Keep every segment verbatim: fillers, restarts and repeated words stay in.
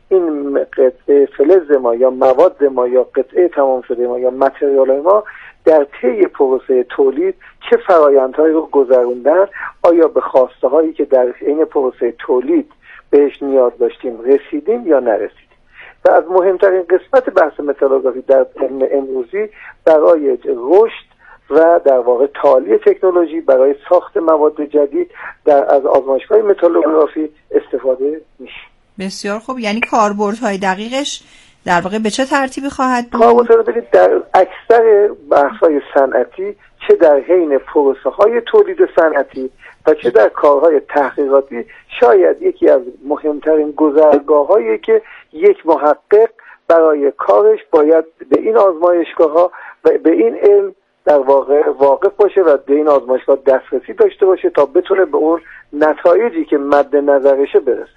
این قطعه فلز ما یا مواد ما یا قطعه تمام شده ما یا متریال ما در طی پروسه تولید چه فرآیندهایی رو گذروندن، آیا به خواسته هایی که در این پروسه تولید بهش نیاز داشتیم رسیدیم یا نرسیدیم. و از مهمترین قسمت بحث متالوگرافی در امروزی برای رشد و در واقع تعالی تکنولوژی برای ساخت مواد جدید در از آزمایشگاه متالوگرافی استفاده میشه. بسیار خوب. یعنی کاربردهای دقیقش در واقع به چه ترتیبی خواهد بود؟ کاربردها ببینید در اکثر بحث‌های صنعتی، چه در حین پروسه‌های تولید صنعتی و چه در کارهای تحقیقاتی، شاید یکی از مهمترین گذرگاه‌هایی که یک محقق برای کارش باید به این آزمایشگاه‌ها و به این علم در واقع واقف باشه و به این آزمایشگاه دسترسی داشته باشه تا بتونه به اون نتایجی که مد نظرشه برسه.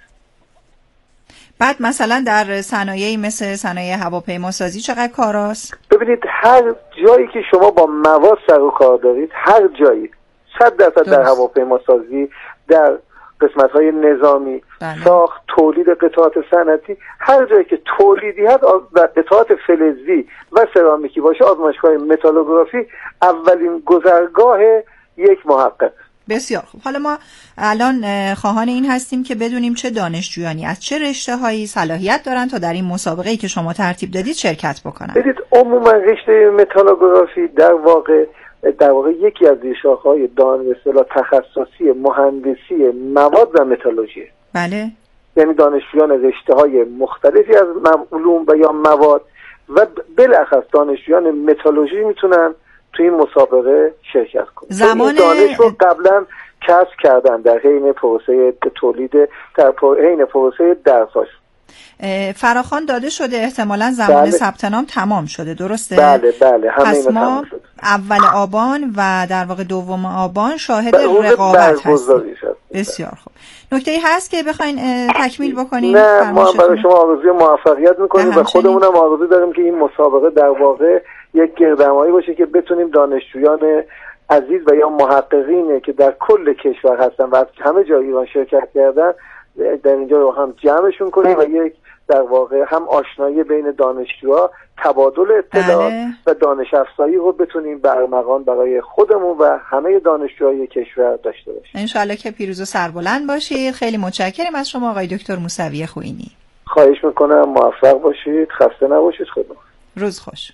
بعد مثلا در صنایعی مثل صنایع هواپیماسازی چقدر کاراست؟ ببینید هر جایی که شما با مواد سر و کار دارید، هر جایی، صد درصد در هواپیماسازی، در قسمت‌های نظامی، بله. ساخت، تولید قطعات صنعتی، هر جایی که تولیدی هست در قطعات فلزی و سرامیکی باشه، آزمایشگاه متالوگرافی اولین گذرگاه یک محقق. بسیار خوب. حالا ما الان خواهان این هستیم که بدونیم چه دانشجویانی از چه رشته‌هایی صلاحیت دارن تا در این مسابقه‌ای که شما ترتیب دادید شرکت بکنن. بدید عموما رشته متالوگرافی در واقع در واقع یکی از شاخه‌های دانش به اصطلاح تخصصی مهندسی مواد و متالورژی. بله. یعنی دانشجویان رشته‌های مختلفی از علوم و یا مواد و بالاخص دانشجویان متالورژی میتونن توی این مسابقه شرکت کنن. زمان دانش رو قبلا کسب کردن در حین پروسه تولید، در حین پروسه درساش. فراخوان داده شده، احتمالاً زمان ثبت نام تمام شده، درسته؟ بله بله همه پس ما تمام شده. اول آبان و در واقع دوم آبان شاهد رقابت هستیم. بسیار خوب. نکته‌ای هست که بخواین تکمیل بکنیم؟ نه، ما برای شما آرزوی موفقیت میکنیم و خودمون هم آرزو داریم که این مسابقه در واقع یک گردهمایی باشه که بتونیم دانشجویان عزیز و یا محققینی که در کل کشور هستن و از همه جای ایران شرکت کردن در اینجا رو هم جمعشون کنیم و یک در واقع هم آشنایی بین دانشجوها، تبادل اطلاعات بله. و دانش افزایی رو بتونیم برمغان برای خودمون و همه دانشجوهای کشور داشته باشیم. انشالله که پیروز و سربلند باشید. خیلی متشکرم از شما آقای دکتر موسوی خوئینی. خواهش میکنم، موفق باشید، خسته نباشید. خدا روز خوش.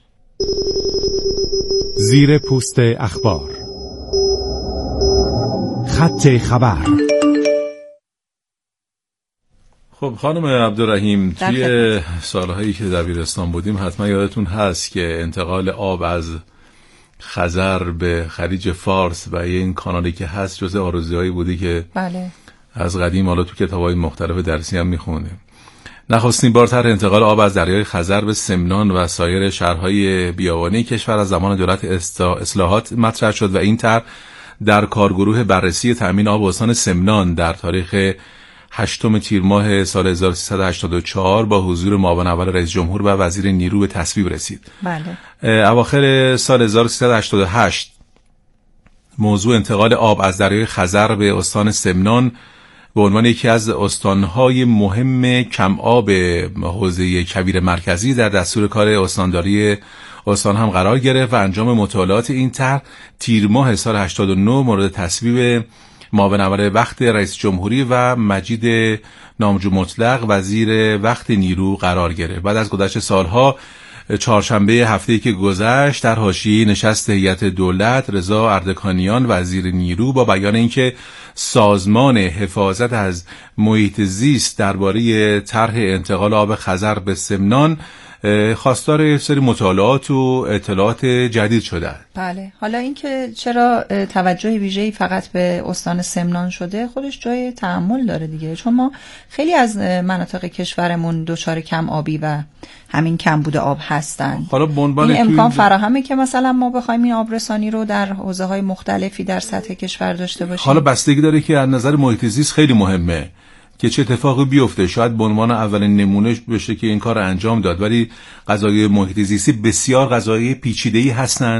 زیر پوست اخبار، خط خبر. خب خانم عبدالرحیم، توی سالهایی که دبیرستان بودیم حتما یادتون هست که انتقال آب از خزر به خلیج فارس و این کانالی که هست جزء آرزوهایی بودی که بله. از قدیم حالا تو کتاب‌های مختلف درسی هم می‌خوندیم. نخستین بار طرح انتقال آب از دریای خزر به سمنان و سایر شهرهای بیابانی کشور از زمان دولت اصلاحات مطرح شد و این طرح در کارگروه بررسی تأمین آب استان سمنان در تاریخ هشتم تیر ماه سال هزار و سیصد و هشتاد و چهار با حضور معاون اول رئیس جمهور و وزیر نیرو به تصویب رسید. بله. اواخر سال هزار و سیصد و هشتاد و هشت موضوع انتقال آب از دریای خزر به استان سمنان به عنوان یکی از استانهای مهم کم آب حوزه کویر مرکزی در دستور کار استانداری استان هم قرار گرفت و انجام مطالعات این طرح تیر ماه سال هشتاد و نه مورد تصویب معاون اول وقت رئیس جمهوری و مجید نامجو مطلق وزیر وقت نیرو قرار گرفت. بعد از گذشت سالها چهارشنبه هفته‌ای که گذشت در حاشیه نشست هیئت دولت رضا اردکانیان وزیر نیرو با بیان اینکه سازمان حفاظت از محیط زیست درباره طرح انتقال آب خزر به سمنان خواستار سری مطالعات و اطلاعات جدید شده. بله. حالا اینکه چرا توجه ویژه‌ای فقط به استان سمنان شده خودش جای تأمل داره دیگه، چون ما خیلی از مناطق کشورمون دچار کم آبی و همین کمبود آب هستن. حالا بنبال این امکان فراهمه که مثلا ما بخوایم این آبرسانی رو در حوزه‌های مختلفی در سطح کشور داشته باشیم. حالا بستگی داره که از نظر محیط زیست خیلی مهمه که چه اتفاقی بیفته. شاید به عنوان اولین نمونه بشه که این کار انجام داد، ولی قضایای محیط زیستی بسیار قضایای پیچیده‌ای هستن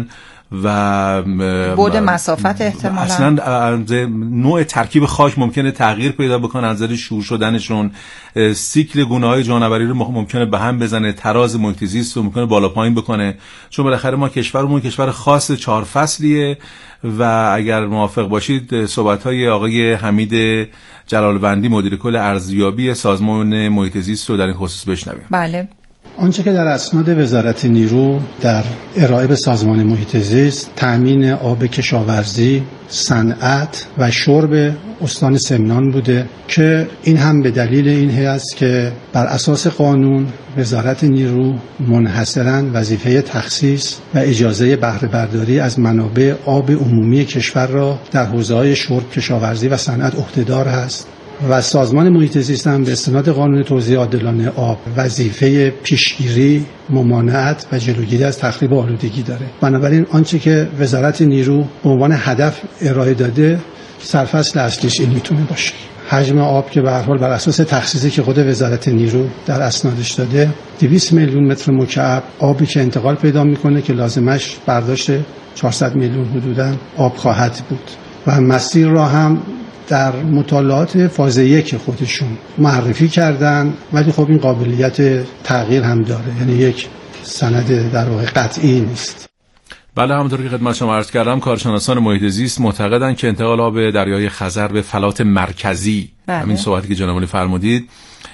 و بعد مسافت احتمالاً اصلا نوع ترکیب خاک ممکنه تغییر پیدا بکنه، از نظر شور شدنشون، سیکل گونه‌های جانوری رو ممکنه به هم بزنه، تراز محیط زیست رو ممکنه بالا پایین بکنه، چون بالاخره ما کشورمون کشور خاص چهار فصلیه. و اگر موافق باشید صحبت‌های آقای حمید جلالوندی مدیر کل ارزیابی سازمان محیط زیست رو در این خصوص بشنویم. بله. آنچه که در اسناد وزارت نیرو در ارائه به سازمان محیط زیست تأمین آب کشاورزی، صنعت و شرب استان سمنان بوده که این هم به دلیل این است که بر اساس قانون وزارت نیرو منحصراً وظیفه تخصیص و اجازه بهره برداری از منابع آب عمومی کشور را در حوزه‌های شرب، کشاورزی و صنعت عهده‌دار است و سازمان محیط زیست هم به استناد قانون توزیع عادلانه آب وظیفه پیشگیری، ممانعت و جلوگیری از تخریب آلودگی داره. بنابراین آنچه که وزارت نیرو به عنوان هدف ارائه داده سرفصل اصلیش این میتونه باشه. حجم آب که به هر حال بر اساس تخصیصی که خود وزارت نیرو در اسنادش داده دویست میلیون متر مکعب آبی که انتقال پیدا میکنه که لازمش برداشت چهارصد میلیون حدوداً آب خواهد بود و مسیر را هم در مطالعات فاز یک خودشون معرفی کردن، ولی خب این قابلیت تغییر هم داره، یعنی یک سند در واقع قطعی نیست. بله، همونطور که خدمت شما عرض کردم کارشناسان محیط زیست معتقدند که انتقال آب دریای خزر به فلات مرکزی، بله. همین صحبتی که جناب عالی فرمودید،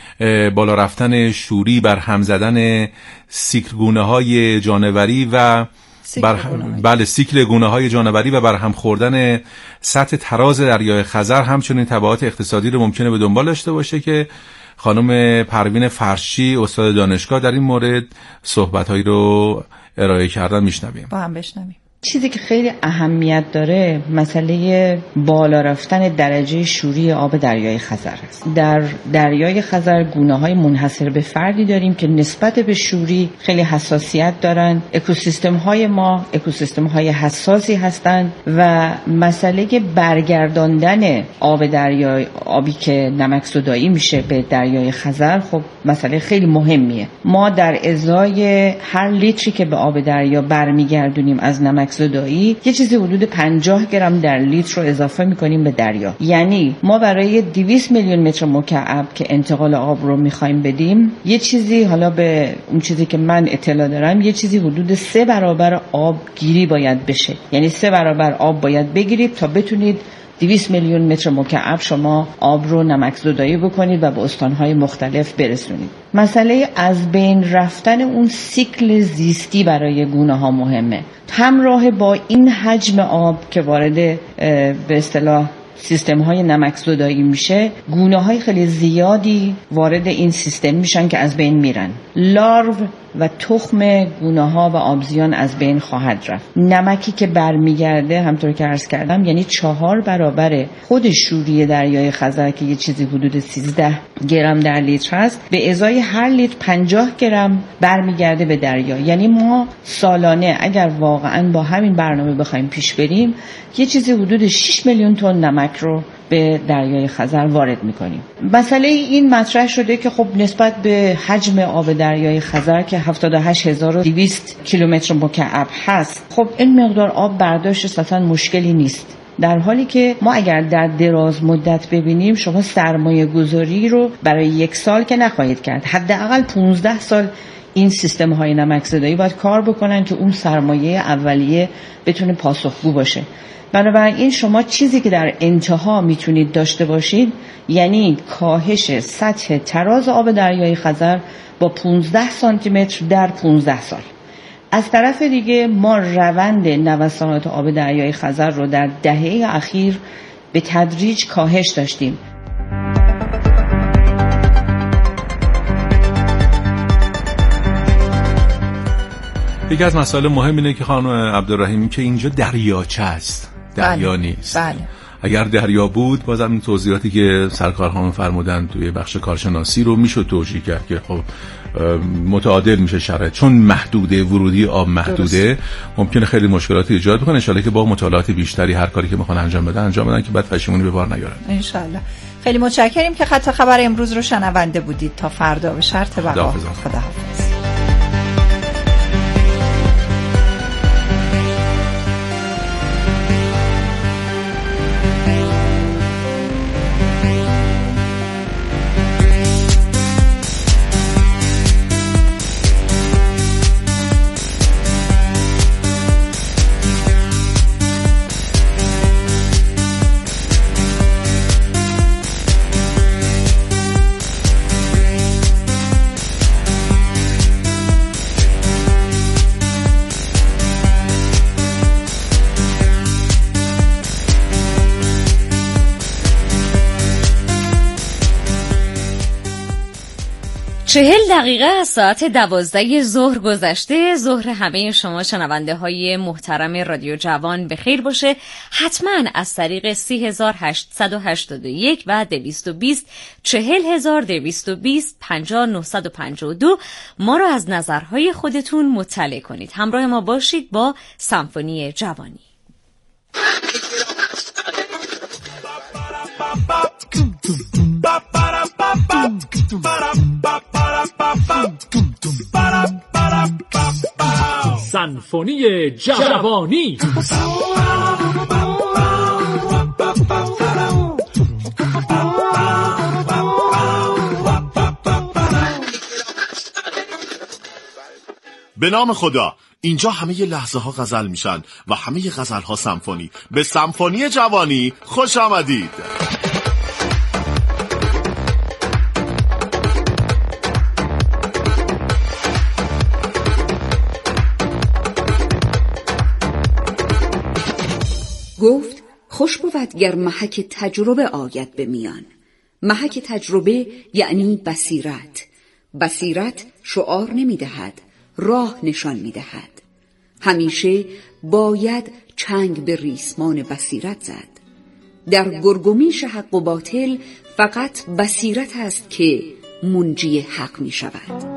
بالا رفتن شوری، بر هم زدن سیکل گونه‌های جانوری و بر بله سیکل گونه‌های جانوری و بر هم خوردن سطح تراز دریای خزر همچنین تبعات اقتصادی رو ممکنه به دنبال داشته باشه که خانم پروین فرشی استاد دانشگاه در این مورد صحبت‌هایی رو ارائه کردن. میشنویم. با هم بشنویم. چیزی که خیلی اهمیت داره مسئله بالا رفتن درجه شوری آب دریای خزر است. در دریای خزر گونه‌های منحصر به فردی داریم که نسبت به شوری خیلی حساسیت دارن. اکوسیستم‌های ما اکوسیستم‌های حساسی هستند و مسئله برگرداندن آب دریای آبی که نمک زدایی میشه به دریای خزر خب مسئله خیلی مهمیه. ما در ازای هر لیتری که به آب دریا برمیگردونیم از نمک زدایی یه چیزی حدود پنجاه گرم در لیتر رو اضافه میکنیم به دریا. یعنی ما برای دویست میلیون متر مکعب که انتقال آب رو میخوایم بدیم یه چیزی، حالا به اون چیزی که من اطلاع دارم، یه چیزی حدود سه برابر آب گیری باید بشه. یعنی سه برابر آب باید بگیرید تا بتونید دویست میلیون متر مکعب شما آب رو نمک زدایی بکنید و به استانهای مختلف برسونید. مسئله از بین رفتن اون سیکل زیستی برای گونه ها مهمه. همراه با این حجم آب که وارد به اصطلاح سیستم های نمک زدایی میشه، گونه های خیلی زیادی وارد این سیستم میشن که از بین میرن. لارو و تخم گونه ها و آبزیان از بین خواهد رفت. نمکی که برمیگرده همطور که عرض کردم یعنی چهار برابر خود شوری دریای خزر که یه چیزی حدود سیزده گرم در لیتر هست، به ازای هر لیتر پنجاه گرم برمیگرده به دریا. یعنی ما سالانه اگر واقعا با همین برنامه بخوایم پیش بریم یه چیزی حدود شش میلیون تن نمک رو به دریای خزر وارد میکنیم. مسئله این مطرح شده که خب نسبت به حجم آب دریای خزر که هفتاد و هشت هزار و دویست کیلومتر مکعب هست، خب این مقدار آب برداشت اصلا مشکلی نیست. در حالی که ما اگر در دراز مدت ببینیم شما سرمایه گذاری رو برای یک سال که نخواهید کرد، حداقل پانزده سال این سیستم های نمک زدایی باید کار بکنن که اون سرمایه اولیه بتونه پاسخگو باشه. بنابراین شما چیزی که در انتها میتونید داشته باشید یعنی کاهش سطح تراز آب دریای خزر با پانزده سانتی متر در پانزده سال. از طرف دیگه ما روند نوسانات آب دریای خزر رو در دهه اخیر به تدریج کاهش داشتیم. یکی از مسائل مهم اینه که خانم عبدالرحیمی که اینجا دریاچه است، دریا بله. نیست. بله. اگر دریا بود بازم این توضیحاتی که سرکار خانم فرمودن توی بخش کارشناسی رو میشد توجیه کرد که خب متعادل میشه شرایط، چون محدوده ورودی آب محدوده درست. ممکنه خیلی مشکلاتی ایجاد بکنه. ان شاءالله که با مطالعات بیشتری هر کاری که میخوان انجام بدن انجام بدن که بعد پشیمونی به بار نیارن ان شاء الله. خیلی متشکریم که خط خبر امروز رو شنونده بودید. تا فردا به شرط بقا. خداحافظ. چهل دقیقه از ساعت دوازده ظهر گذشته. ظهر همه شما شنونده های محترم رادیو جوان به خیر باشه. حتما از طریق سی هزار هشتصد و هشتاد و یک و دویست و بیست چهل هزار دویست و بیست پنجاه نهصد و پنجاه و دو ما رو از نظرهای خودتون مطلع کنید. همراه ما باشید با سمفونی جوانی. سمفونی جوانی. به نام خدا، اینجا همه لحظه ها غزل میشن و همه غزل ها سمفونی. به سمفونی جوانی خوش آمدید. گفت خوش بود گر محک تجربه آید به میان. محک تجربه یعنی بصیرت. بصیرت شعار نمی دهد، راه نشان می دهد. همیشه باید چنگ به ریسمان بصیرت زد. در گرگومیش حق و باطل فقط بصیرت است که منجی حق می شود.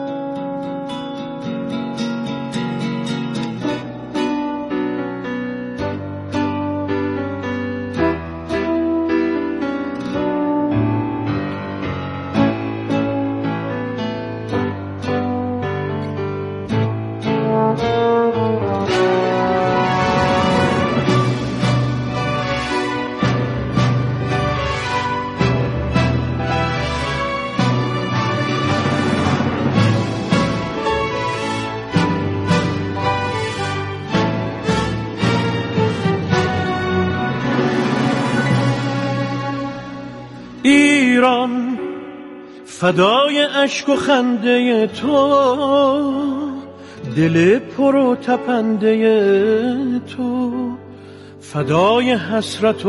ایران فدای اشک و خنده تو، دل پر و تپنده تو، فدای حسرت و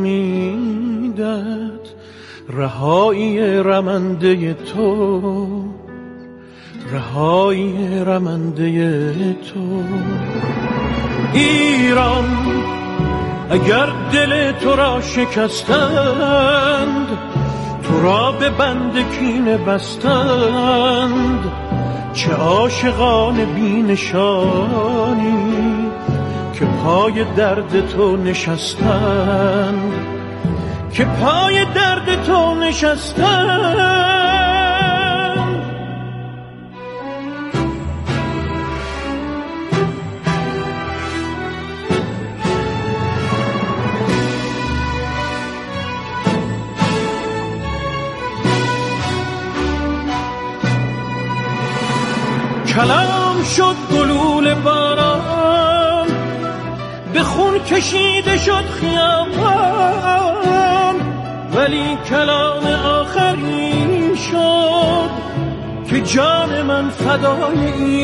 امیدت، رهایی رمنده تو، رهایی رمنده تو. ایران اگر دل تو را شکستند، تو را به بند کینه بستند، چه عاشقان بی نشانی که پای درد تو نشستند، که پای درد تو نشستند. کلام شد گلول باران، به خون کشیده شد خیابان، ولی کلام آخری شد که جان من فدای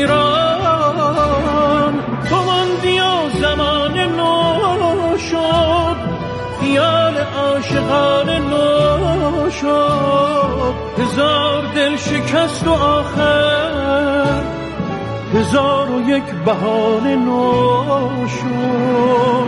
ایران. تو ماندی و زمان نو شد، خیال عاشقان نو شد، هزار دل شکست و آخر هزار و یک بهانه نو شد.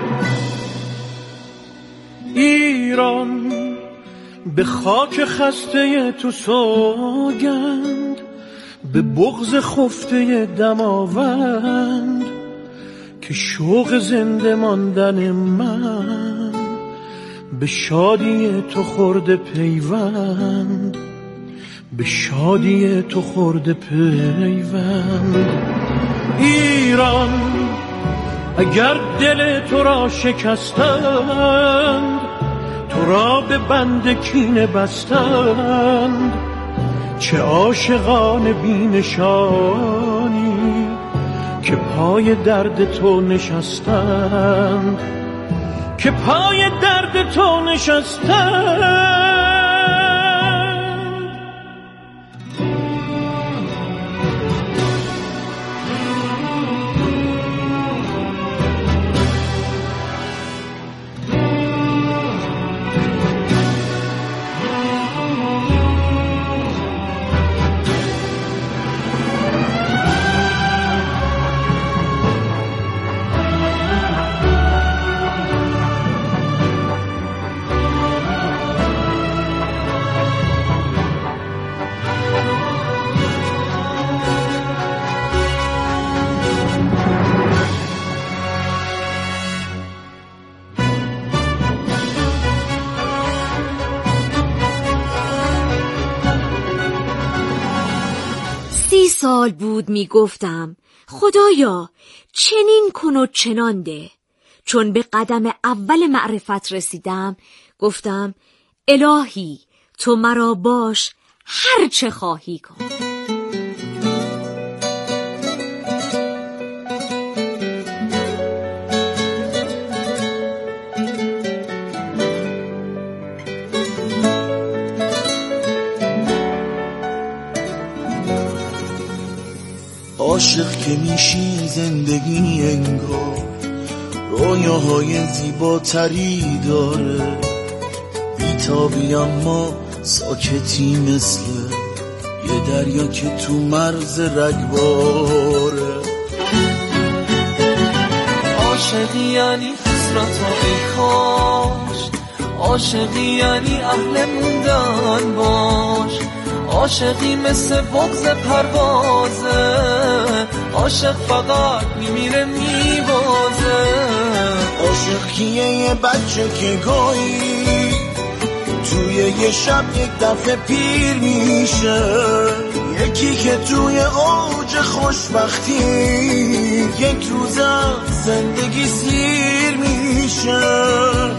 ایران به خاک خسته تو سوگند، به بغض خفته دماوند، که شوق زنده ماندن من به شادی تو خورده پیوند، به شادی تو خورده پیوند. ایران اگر دل تو را شکستند، تو را به بند کینه بستند، چه عاشقان بی نشانی که پای درد تو نشستند، که پای درد تو نشستند. سی سال بود می گفتم خدایا چنین کن و چنان ده. چون به قدم اول معرفت رسیدم گفتم الهی تو مرا باش هر چه خواهی کن. عاشق که میشی زندگی انگار رویاهای زیباتری داره، بیتابی اما ساکتی مثل یه دریا که تو مرز رگباره. عاشقی یعنی حسرت و ای کاش، عاشقی یعنی اهل موندن باش، عاشقی مثل بغض پروازه، عاشق فقط میمیره میبازه. عاشق کیه؟ یه بچه که گاهی توی یه شب یک دفعه پیر میشه، یکی که توی اوج خوشبختی یک روز زندگی سیر میشه.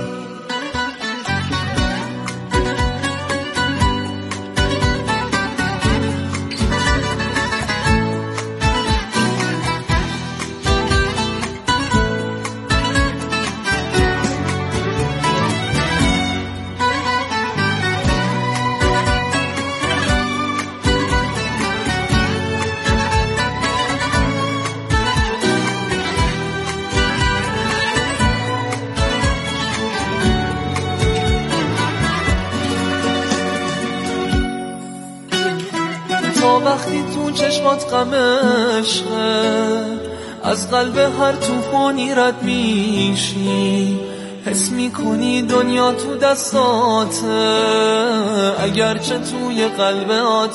وقتی تو چشمات غم عشقه، از قلب هر طوفانی رد میشی، حس میکنی دنیا تو دستاته اگرچه توی قلب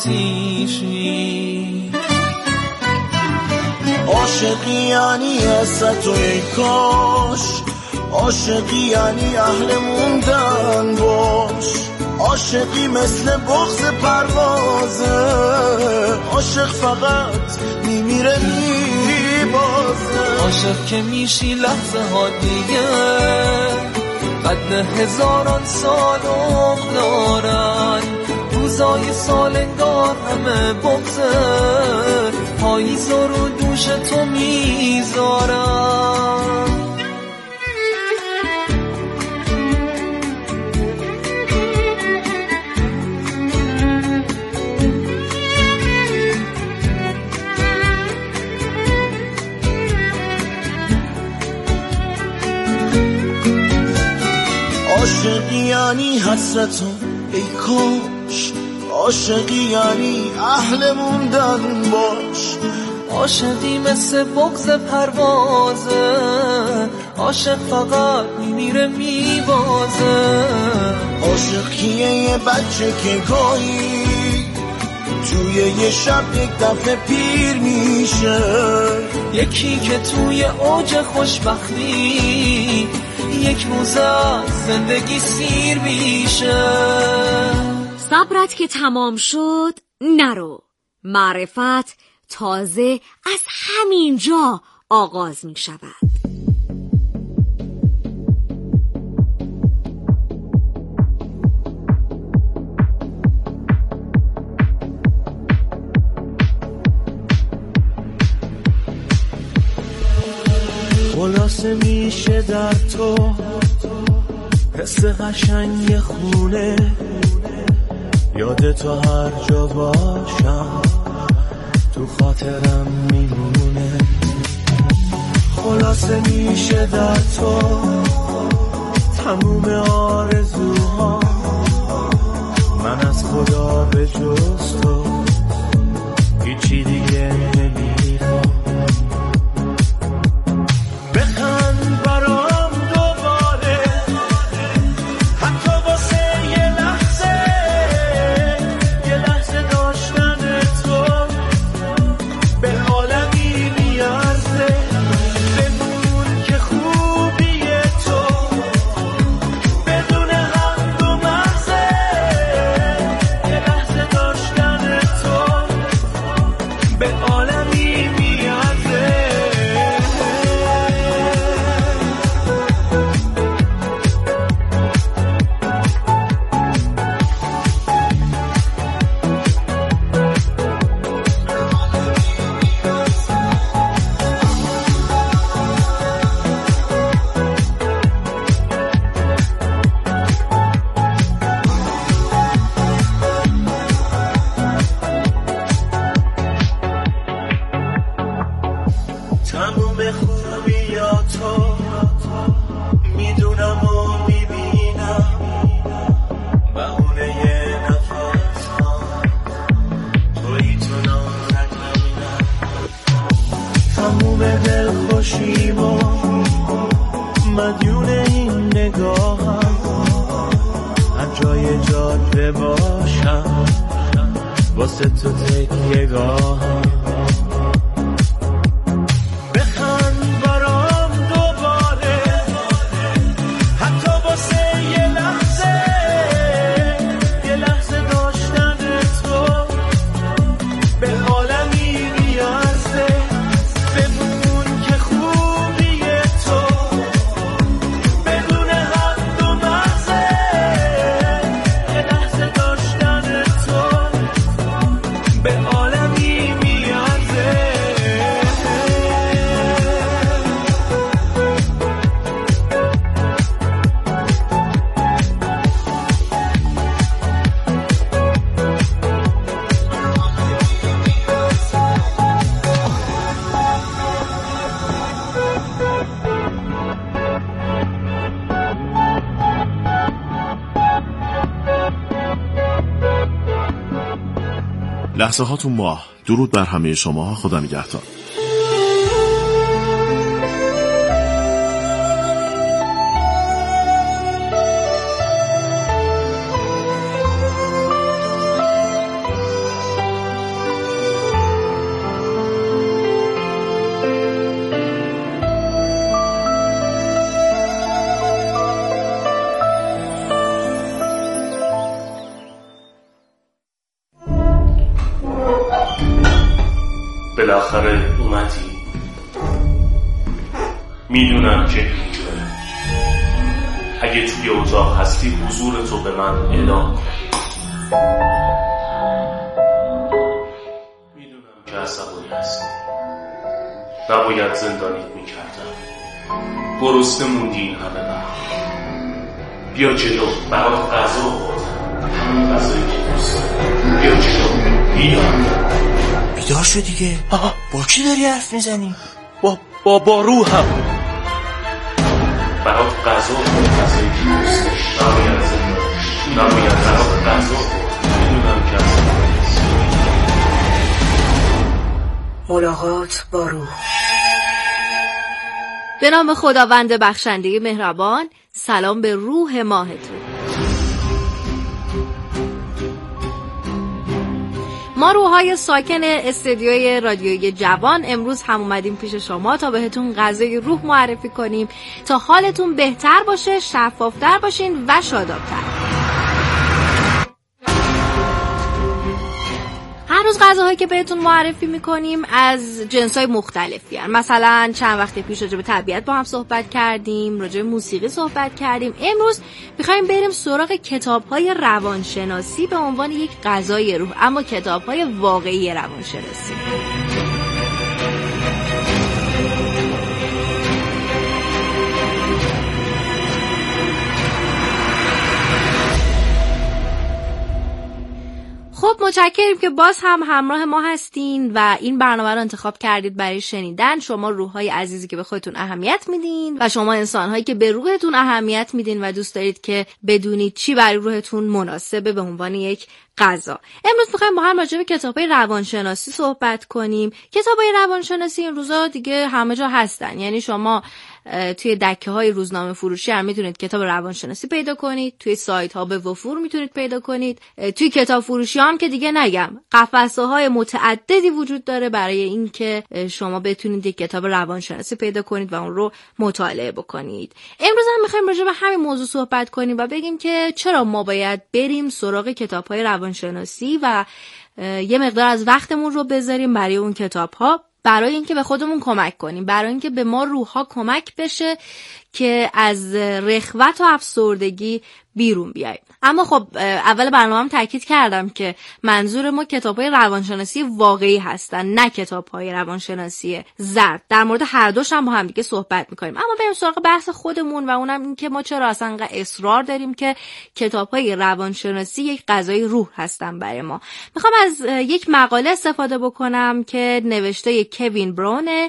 آتیشی. عاشقی یعنی حسرت و ای کاش، عاشقی یعنی اهل موندن باش، عاشقی مثل بغض پروازه، عاشق فقط میمیره میبازه. عاشق که میشی لحظه ها دیگه قد هزاران سال عمر دارن، روزای سال انگار همه بغضه، پاییز رو دوش تو میذارن. عاشقی یعنی حسرت و ای کاش، عاشقی یعنی اهل موندن باش، عاشقی مثل بغض پروازه، عاشق فقط میمیره میبازه. عاشق کیه؟ یه بچه که گاهی توی یه شب یک دفعه پیر میشه، یکی که توی اوج خوشبختی یک روز زندگی سیر میشه. صبرت که تمام شد نرو، معرفت تازه از همین جا آغاز می شود. خلاصه میشه در تو حس قشنگ خونه، یاد تو هر جا باشم تو خاطرم میمونه. خلاصه میشه در تو تموم آرزوها، من از خدا به جز تو هیچی دیگه نمیخوام. بخند برام دوباره حتی واسه یه لحظه، یه لحظه داشتن تو به عالمی میارزه. بدون که خوبی تو بدون حد و مغزه، یه لحظه داشتن تموم دل خوشیم و مدیون این نگاهم، هر جای جاده باشم واسه تو تکیه گاهم. بخند برام دوباره حتی واسه یه لحظه، یه لحظه داشتن تو به عالمی میارزه. بمون که خوبی تو بدون حد و مرزه، یه لحظه داشتن تو به عالمی میارزه. لحظه ها تو ماه. درود بر همه شما. خدا نگهدار. بالاخره اومدی. میدونم که اینجوره. اگه توی اتاق هستی حضور تو به من اعلام کن. میدونم که عصبانی هستی. نباید زندانیت میکردم. گرسنه موندی این همه وقت. بیا جلو، برات غذا آوردم، همون غذایی که دوست داری. بیا جلو، بیا. بیدار شو دیگه. آها، با کی داری حرف میزنی؟ با با با روحم. برات غذا آوردم، غذایی که دوست داری. نباید زندانی، نباید برات غذا آوردم. میدونم که عصبانی هستی. ملاقات با روح. به نام خداوند بخشنده مهربان. سلام به روح ماهتون. ما روحای ساکن استدیوی رادیوی جوان امروز هم اومدیم پیش شما تا بهتون غذای روح معرفی کنیم تا حالتون بهتر باشه، شفافتر باشین و شادابتر. هر روز غذاهایی که بهتون معرفی میکنیم از جنسای مختلفی هستند. مثلا چند وقت پیش راجع به طبیعت با هم صحبت کردیم، راجع به موسیقی صحبت کردیم. امروز میخوایم بریم سراغ کتاب‌های روانشناسی به عنوان یک غذای روح، اما کتاب‌های واقعی روانشناسی. خب متشکریم که باز هم همراه ما هستین و این برنامه رو انتخاب کردید برای شنیدن. شما روح‌های عزیزی که به خودتون اهمیت میدین و شما انسان‌هایی که به روحتون اهمیت میدین و دوست دارید که بدونید چی برای روحتون مناسبه به عنوان یک غذا. امروز می‌خوایم با هم راجع به کتاب‌های روانشناسی صحبت کنیم. کتاب‌های روانشناسی این روزا دیگه همه جا هستن. یعنی شما توی دکه‌های روزنامه فروشی هم میتونید کتاب روانشناسی پیدا کنید، توی سایت‌ها به وفور میتونید پیدا کنید، توی کتاب فروشی هم که دیگه نگم. قفسه‌های متعددی وجود داره برای اینکه شما بتونید یک کتاب روانشناسی پیدا کنید و اون رو مطالعه بکنید. امروز هم می‌خوایم راجع به همین موضوع صحبت کنیم و بگیم که چرا ما باید بریم سراغ کتاب‌های روانشناسی و یه مقدار از وقتمون رو بذاریم برای اون کتاب‌ها، برای اینکه به خودمون کمک کنیم، برای اینکه به ما روح‌ها کمک بشه که از رخوت و افسردگی بیرون بیاییم. اما خب اول برنامه‌ام تاکید کردم که منظور ما کتاب‌های روانشناسی واقعی هستن، نه کتاب‌های روانشناسی زرد. در مورد هر دوش هم با هم دیگه صحبت می‌کنیم. اما بریم سراغ بحث خودمون و اونم این که ما چرا اصلا انقدر اصرار داریم که کتاب‌های روانشناسی یک غذای روح هستن برای ما. می‌خوام از یک مقاله استفاده بکنم که نوشته کوین براونه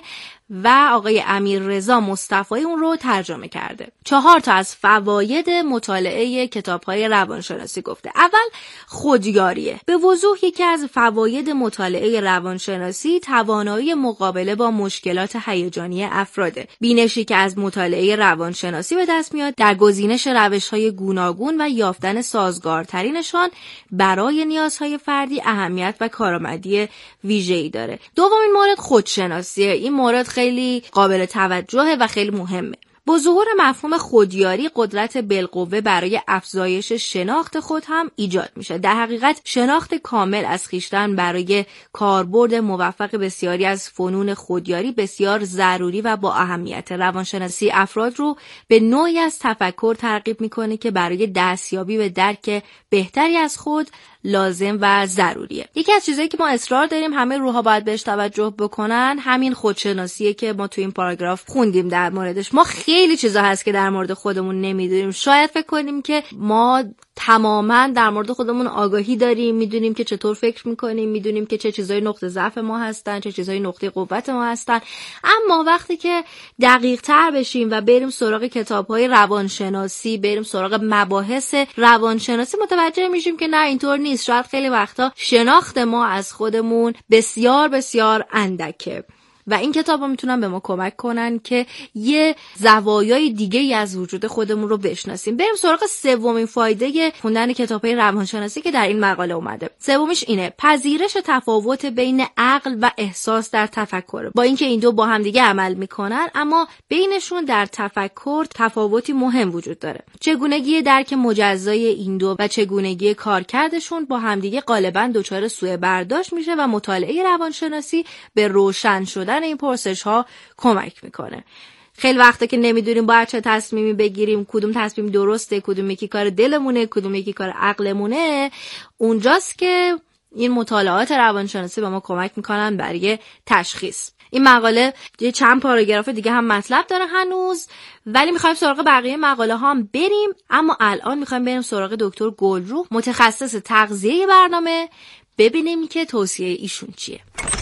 و آقای امیررضا مصطفی اون رو ترجمه کرده. چهار تا از فواید مطالعه کتاب‌های روانشناسی گفته. اول خودیاریه. به وضوح یکی از فواید مطالعه روانشناسی توانایی مقابله با مشکلات هیجانی افراده. بینشی که از مطالعه روانشناسی به دست میاد در گزینش روش‌های گوناگون و یافتن سازگارترینشان برای نیازهای فردی اهمیت و کارآمدی ویژه‌ای داره. دومین مورد خودشناسیه. این مورد خیلی قابل توجهه و خیلی مهمه. با ظهور مفهوم خودیاری قدرت بالقوه برای افزایش شناخت خود هم ایجاد میشه. در حقیقت شناخت کامل از خویشتن برای کاربرد موفق بسیاری از فنون خودیاری بسیار ضروری و با اهمیت. روانشناسی افراد رو به نوعی از تفکر ترغیب میکنه که برای دستیابی به درک بهتری از خود لازم و ضروریه. یکی از چیزایی که ما اصرار داریم همه روحا باید بهش توجه بکنن همین خودشناسیه که ما تو این پاراگراف خوندیم در موردش. ما خیلی چیزا هست که در مورد خودمون نمیدونیم. شاید فکر کنیم که ما تماما در مورد خودمون آگاهی داریم، میدونیم که چطور فکر میکنیم، میدونیم که چه چیزای نقطه ضعف ما هستن، چه چیزای نقطه قوت ما هستن. اما وقتی که دقیق تر بشیم و بریم سراغ کتاب‌های روانشناسی، بریم سراغ مباحث روانشناسی، متوجه میشیم که نه اینطور نیست. شاید خیلی وقتا شناخت ما از خودمون بسیار بسیار اندکه. و این کتابا میتونن به ما کمک کنن که یه زوایای دیگه ای از وجود خودمون رو بشناسیم. بریم سراغ سومین فایده خوندن کتاب‌های روانشناسی که در این مقاله اومده. سومیش اینه: پذیرش تفاوت بین عقل و احساس در تفکر. با اینکه این دو با هم دیگه عمل میکنن اما بینشون در تفکر تفاوتی مهم وجود داره. چگونگی درک مجزای این دو و چگونگی کارکردشون با هم دیگه غالبا دچار سوء برداشت میشه و مطالعه روانشناسی به روشن شدن این پرسش ها کمک میکنه. خیلی وقتا که نمیدونیم باید چه تصمیمی بگیریم، کدوم تصمیم درسته، کدوم یکی کار دلمونه، کدوم یکی کار عقلمونه، اونجاست که این مطالعات روانشناسی به ما کمک میکنن برای تشخیص. این مقاله یه چند پاراگراف دیگه هم مطلب داره هنوز، ولی میخوایم سراغ بقیه مقاله ها هم بریم. اما الان میخوایم بریم سراغ دکتر گلروح، متخصص تغذیه برنامه، ببینیم که توصیه ایشون چیه.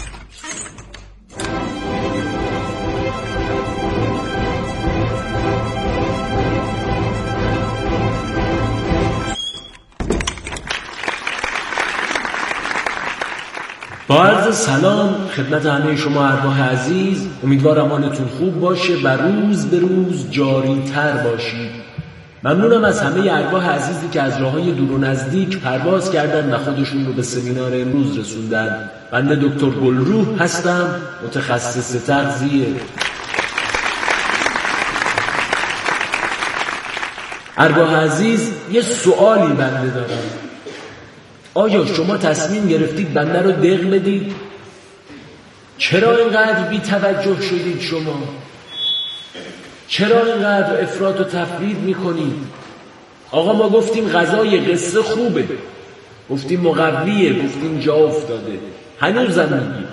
با عرض سلام خدمت همه شما ارواح عزیز، امیدوارم حالتون خوب باشه و روز به روز جاری تر باشید. ممنونم از همه ارواح عزیزی که از راههای دور و نزدیک پرواز کردن و خودشون رو به سمینار امروز رسوندن. بنده دکتر گلروح هستم، متخصص تغذیه. ارواح عزیز، یه سوالی بنده دارم. آیا شما تصمیم گرفتید بنده رو دق بدید؟ چرا اینقدر بی توجه شدید شما؟ چرا اینقدر افراط و تفرید میکنید؟ آقا ما گفتیم غذای قصه خوبه، گفتیم مقویه، گفتیم جا افتاده، هنوزم میگید.